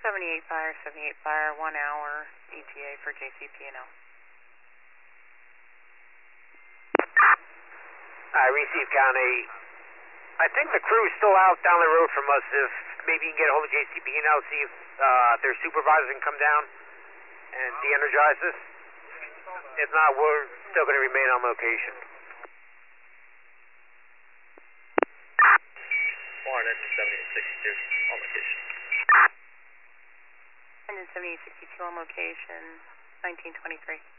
78 fire, 1 hour ETA for JCP&L. Receive County. I think the crew is still out down the road from us. If maybe you can get a hold of JCP&L, see if their supervisor can come down and de-energize this. If not, we're still going to remain on location. Warren, engine 7862 on location. Engine 7862 on location, 1923.